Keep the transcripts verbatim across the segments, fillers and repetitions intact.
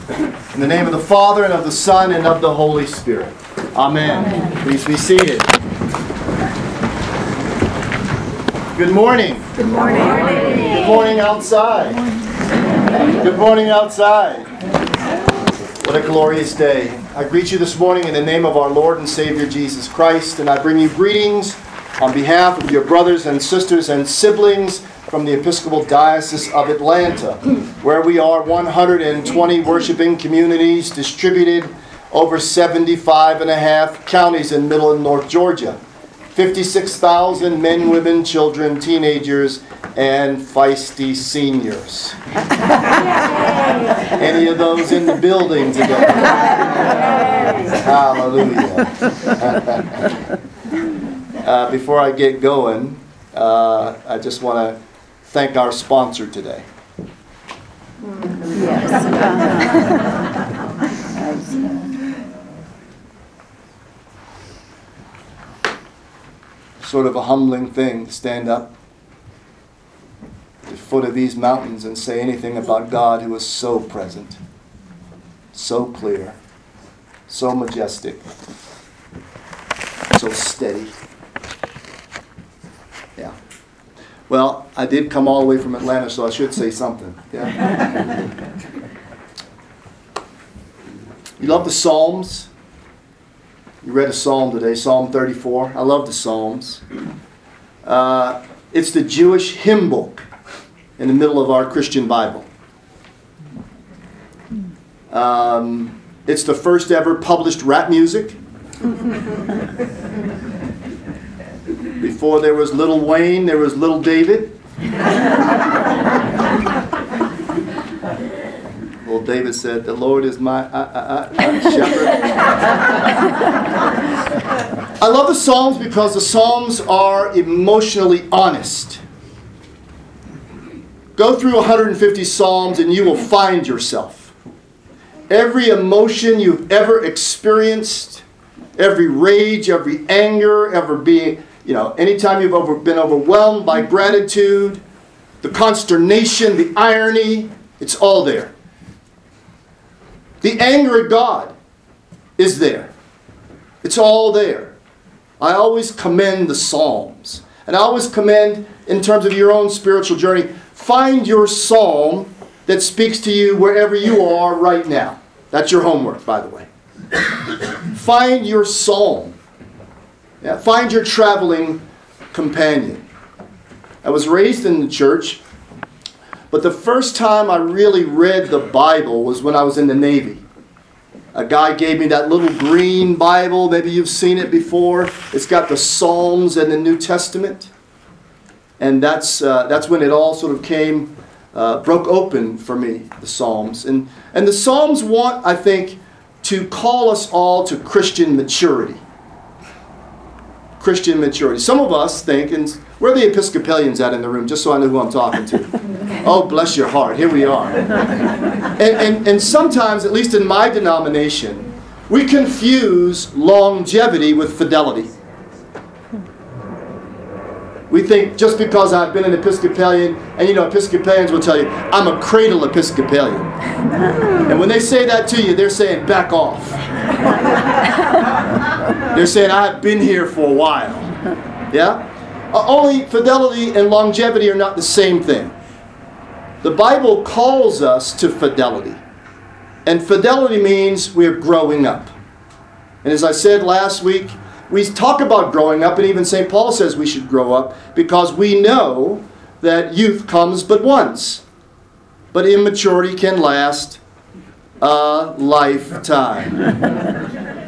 In the name of the Father, and of the Son, and of the Holy Spirit. Amen. Amen. Please be seated. Good morning. Good morning. Good morning outside. Good morning outside. What a glorious day. I greet you this morning in the name of our Lord and Savior Jesus Christ, and I bring you greetings on behalf of your brothers and sisters and siblings from the Episcopal Diocese of Atlanta, where we are one hundred twenty worshiping communities distributed over seventy-five and a half counties in Middle and North Georgia. fifty-six thousand men, women, children, teenagers, and feisty seniors. Any of those in the building today? Hallelujah. uh, before I get going, uh, I just want to thank our sponsor today. Yes. Sort of a humbling thing to stand up at the foot of these mountains and say anything about God who is so present, so clear, so majestic, so steady. Yeah. Well, I did come all the way from Atlanta, so I should say something. Yeah. You love the Psalms? You read a psalm today, Psalm thirty-four. I love the Psalms. Uh, it's the Jewish hymn book in the middle of our Christian Bible. Um, it's the first ever published rap music. Before there was Little Wayne, there was Little David. Little David said, "The Lord is my uh, uh, uh, shepherd." I love the Psalms because the Psalms are emotionally honest. Go through one hundred fifty Psalms and you will find yourself. Every emotion you've ever experienced, every rage, every anger, ever being, you know, anytime you've over, been overwhelmed by gratitude, the consternation, the irony, it's all there. The anger at God is there. It's all there. I always commend the Psalms. And I always commend, in terms of your own spiritual journey, find your psalm that speaks to you wherever you are right now. That's your homework, by the way. Find your psalm. Yeah, find your traveling companion. I was raised in the church, but the first time I really read the Bible was when I was in the Navy. A guy gave me that little green Bible. Maybe you've seen it before. It's got the Psalms and the New Testament. And that's uh, that's when it all sort of came, uh, broke open for me, the Psalms. And, and the Psalms want, I think, to call us all to Christian maturity. Christian maturity. Some of us think, and where are the Episcopalians at in the room, just so I know who I'm talking to? Oh, bless your heart. Here we are. And, and, and sometimes, at least in my denomination, we confuse longevity with fidelity. We think just because I've been an Episcopalian, and you know, Episcopalians will tell you, I'm a cradle Episcopalian. And when they say that to you, they're saying, back off. They're saying, I've been here for a while. Yeah? Uh, only fidelity and longevity are not the same thing. The Bible calls us to fidelity. And fidelity means we're growing up. And as I said last week, we talk about growing up, and even Saint Paul says we should grow up because we know that youth comes but once. But immaturity can last a lifetime.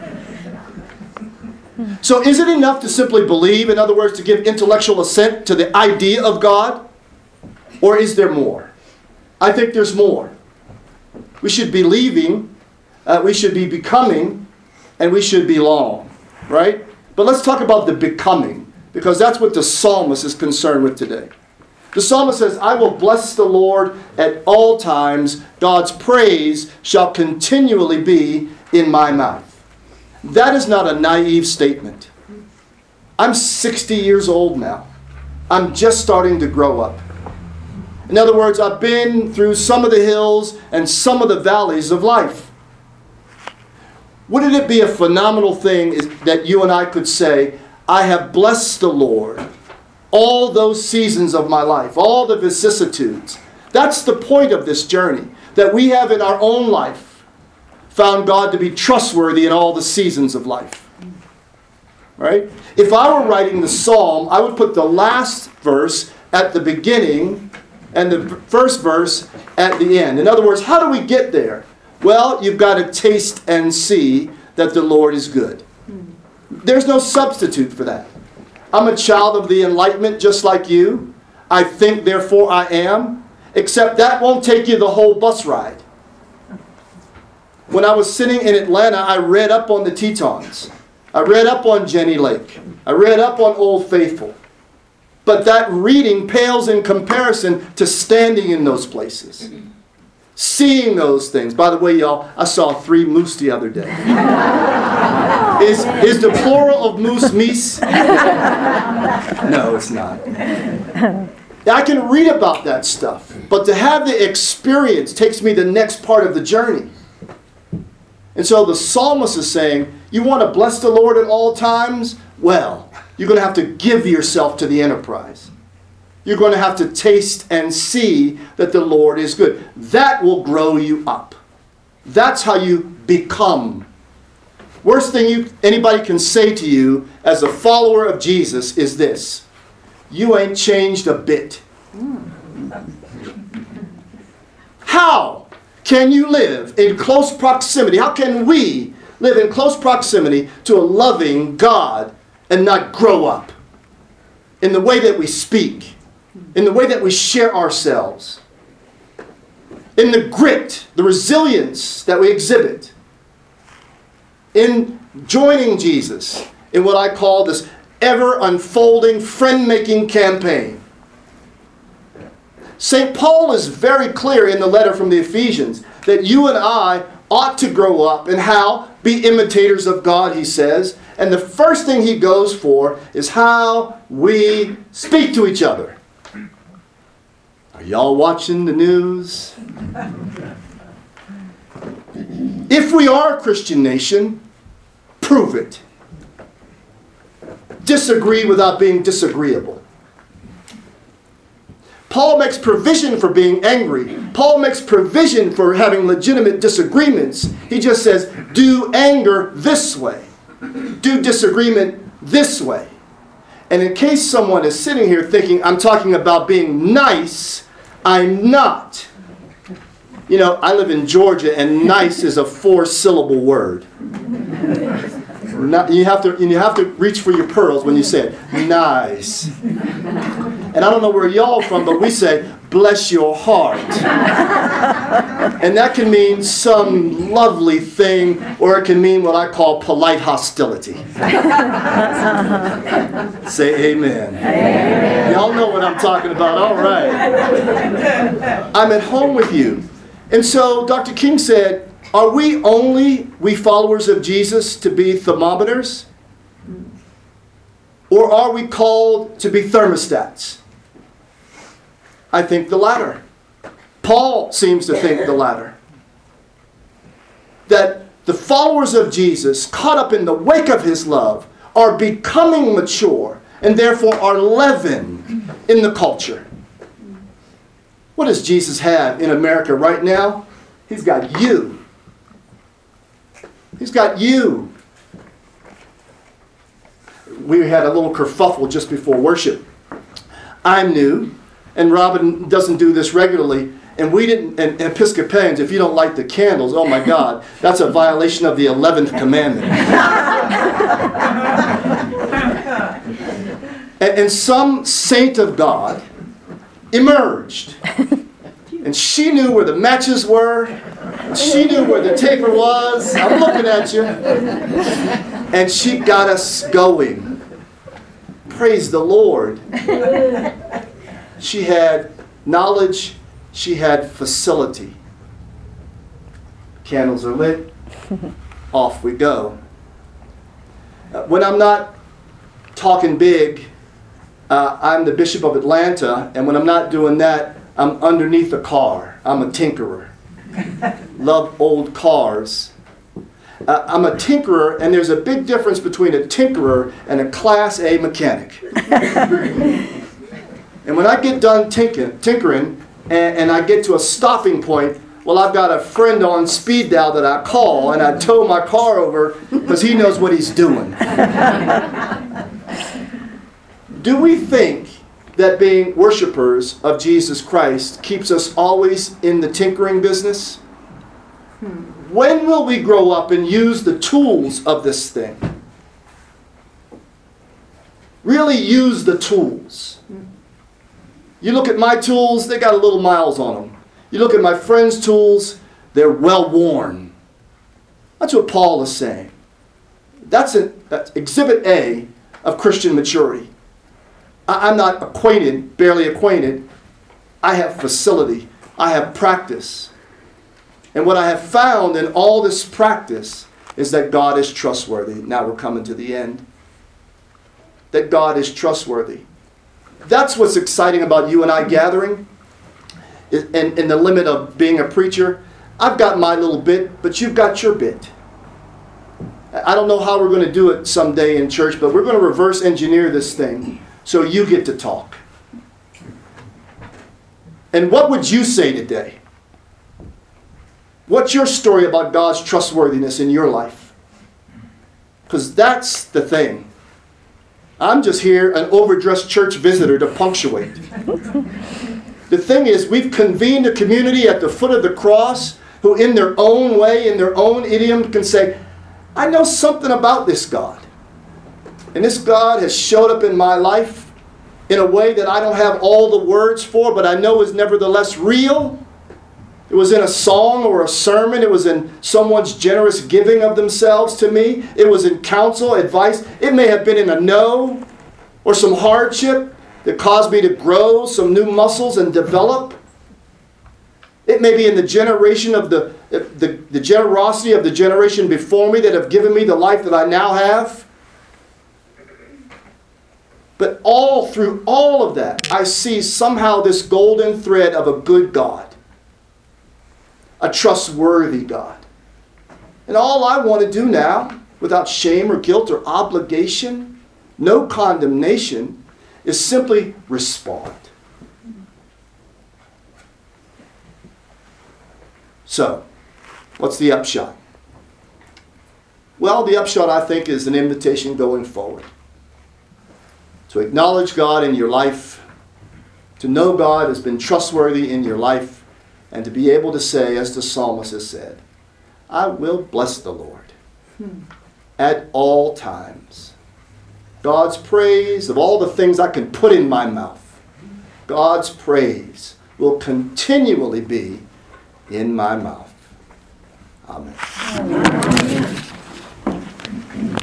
So is it enough to simply believe, in other words, to give intellectual assent to the idea of God? Or is there more? I think there's more. We should be believing, uh, we should be becoming, and we should belong. Right? But let's talk about the becoming, because that's what the psalmist is concerned with today. The psalmist says, I will bless the Lord at all times. God's praise shall continually be in my mouth. That is not a naive statement. I'm sixty years old now. I'm just starting to grow up. In other words, I've been through some of the hills and some of the valleys of life. Wouldn't it be a phenomenal thing is that you and I could say, I have blessed the Lord all those seasons of my life, all the vicissitudes. That's the point of this journey, that we have in our own life found God to be trustworthy in all the seasons of life. Right? If I were writing the psalm, I would put the last verse at the beginning and the first verse at the end. In other words, how do we get there? Well, you've got to taste and see that the Lord is good. There's no substitute for that. I'm a child of the Enlightenment just like you. I think, therefore I am. Except that won't take you the whole bus ride. When I was sitting in Atlanta, I read up on the Tetons. I read up on Jenny Lake. I read up on Old Faithful. But that reading pales in comparison to standing in those places. Seeing those things. By the way, y'all, I saw three moose the other day. Is, is the plural of moose meese? No, it's not. I can read about that stuff. But to have the experience takes me the next part of the journey. And so the psalmist is saying, you want to bless the Lord at all times? Well, you're going to have to give yourself to the enterprise. You're going to have to taste and see that the Lord is good. That will grow you up. That's how you become. Worst thing you, anybody can say to you as a follower of Jesus is this: you ain't changed a bit. How can you live in close proximity? How can we live in close proximity to a loving God and not grow up in the way that we speak, in the way that we share ourselves, in the grit, the resilience that we exhibit, in joining Jesus in what I call this ever-unfolding friend-making campaign? Saint Paul is very clear in the letter from the Ephesians that you and I ought to grow up and how? Be imitators of God, he says. And the first thing he goes for is how we speak to each other. Are y'all watching the news? If we are a Christian nation, prove it. Disagree without being disagreeable. Paul makes provision for being angry. Paul makes provision for having legitimate disagreements. He just says, do anger this way. Do disagreement this way. And in case someone is sitting here thinking, I'm talking about being nice, I'm not. You know, I live in Georgia, and nice is a four-syllable word. Not, you have to you have to reach for your pearls when you say it. Nice. And I don't know where y'all from, but we say, bless your heart. And that can mean some lovely thing, or it can mean what I call polite hostility. Say amen. Amen. Y'all know what I'm talking about. All right. I'm at home with you. And so Doctor King said, are we only, we followers of Jesus, to be thermometers? Or are we called to be thermostats? I think the latter. Paul seems to think the latter. That the followers of Jesus, caught up in the wake of his love, are becoming mature and therefore are leaven in the culture. What does Jesus have in America right now? He's got you. He's got you. We had a little kerfuffle just before worship. I'm new, and Robin doesn't do this regularly. And we didn't, and, and Episcopalians, if you don't light the candles, oh my God, that's a violation of the eleventh commandment. and, and some saint of God emerged. And she knew where the matches were. She knew where the taper was. I'm looking at you. And she got us going. Praise the Lord. She had knowledge. She had facility. Candles are lit. Off we go. Uh, when I'm not talking big, uh, I'm the Bishop of Atlanta. And when I'm not doing that, I'm underneath a car. I'm a tinkerer. Love old cars. Uh, I'm a tinkerer, and there's a big difference between a tinkerer and a Class A mechanic. And when I get done tinker, tinkering and, and I get to a stopping point, well, I've got a friend on speed dial that I call, and I tow my car over because he knows what he's doing. Do we think that being worshipers of Jesus Christ keeps us always in the tinkering business? When will we grow up and use the tools of this thing? Really use the tools. You look at my tools, they got a little miles on them. You look at my friend's tools, they're well worn. That's what Paul is saying. That's, a, that's exhibit A of Christian maturity. I, I'm not acquainted, barely acquainted. I have facility. I have practice. And what I have found in all this practice is that God is trustworthy. Now we're coming to the end. That God is trustworthy. That's what's exciting about you and I gathering. And in the limit of being a preacher, I've got my little bit, but you've got your bit. I don't know how we're going to do it someday in church, but we're going to reverse engineer this thing so you get to talk. And what would you say today? What's your story about God's trustworthiness in your life? Because that's the thing. I'm just here, an overdressed church visitor to punctuate. The thing is, we've convened a community at the foot of the cross who in their own way, in their own idiom, can say, I know something about this God. And this God has showed up in my life in a way that I don't have all the words for, but I know is nevertheless real. It was in a song or a sermon. It was in someone's generous giving of themselves to me. It was in counsel, advice. It may have been in a no or some hardship that caused me to grow some new muscles and develop. It may be in the generation of the, the, the generosity of the generation before me that have given me the life that I now have. But all through all of that, I see somehow this golden thread of a good God. A trustworthy God. And all I want to do now, without shame or guilt or obligation, no condemnation, is simply respond. So, what's the upshot? Well, the upshot, I think, is an invitation going forward. To acknowledge God in your life, to know God has been trustworthy in your life, and to be able to say, as the psalmist has said, I will bless the Lord hmm. at all times. God's praise, of all the things I can put in my mouth, God's praise will continually be in my mouth. Amen. Amen.